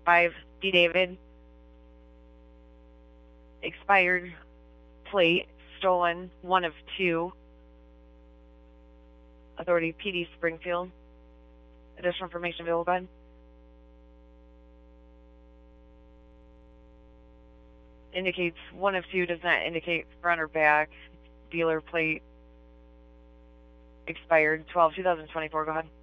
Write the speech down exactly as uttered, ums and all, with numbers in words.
five, D. David. Expired plate, stolen, one of two. Authority, P D Springfield. Additional information available, go ahead. Indicates one of two, does not indicate front or back. Dealer plate expired twelve two thousand twenty-four, go ahead.